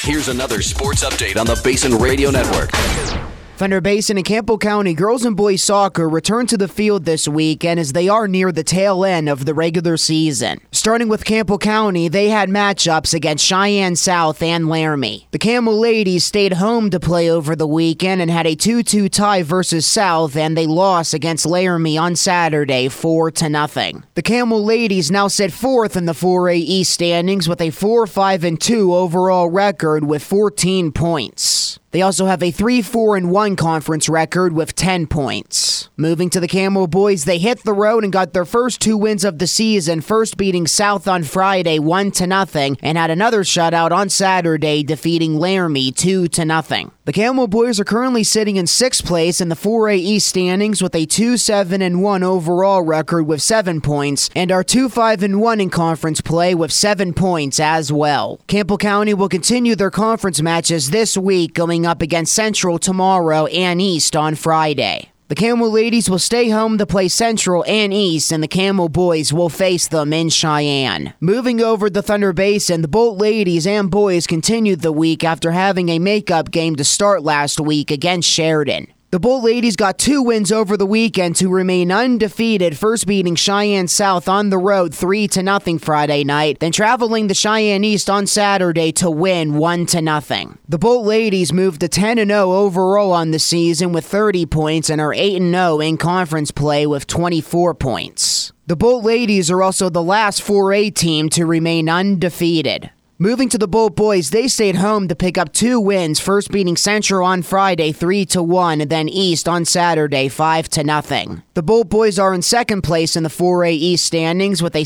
Here's another sports update on the Basin Radio Network. Thunder Basin and Campbell County girls and boys soccer return to the field this weekend as they are near the tail end of the regular season. Starting with Campbell County, they had matchups against Cheyenne South and Laramie. The Campbell ladies stayed home to play over the weekend and had a 2-2 tie versus South, and they lost against Laramie on Saturday 4-0. The Campbell ladies now sit fourth in the 4A East standings with a 4-5-2 overall record with 14 points. They also have a 3-4-1 conference record with 10 points. Moving to the Campbell boys, they hit the road and got their first 2 wins of the season, first beating South on Friday 1-0 and had another shutout on Saturday defeating Laramie 2-0. The Campbell boys are currently sitting in 6th place in the 4A East standings with a 2-7-1 overall record with 7 points and are 2-5-1 in conference play with 7 points as well. Campbell County will continue their conference matches this week, going up against Central tomorrow and East on Friday. The Campbell ladies will stay home to play Central and East, and the Campbell boys will face them in Cheyenne. Moving over to Thunder Basin, the Bolt ladies and boys continued the week after having a makeup game to start last week against Sheridan. The Bolt ladies got 2 wins over the weekend to remain undefeated, first beating Cheyenne South on the road 3-0 Friday night, then traveling to Cheyenne East on Saturday to win 1-0. The Bolt ladies moved to 10-0 overall on the season with 30 points and are 8-0 in conference play with 24 points. The Bolt ladies are also the last 4A team to remain undefeated. Moving to the Bolt boys, they stayed home to pick up 2 wins, first beating Central on Friday 3-1 and then East on Saturday 5-0. The Bolt boys are in 2nd place in the 4A East standings with a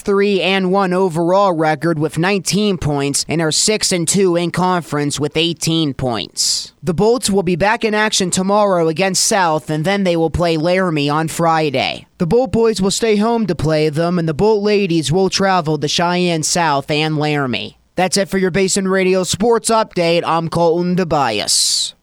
6-3-1 overall record with 19 points and are 6-2 in conference with 18 points. The Bolts will be back in action tomorrow against South, and then they will play Laramie on Friday. The Bolt boys will stay home to play them, and the Bolt ladies will travel to Cheyenne South and Laramie. That's it for your Basin Radio Sports Update. I'm Colton Tobias.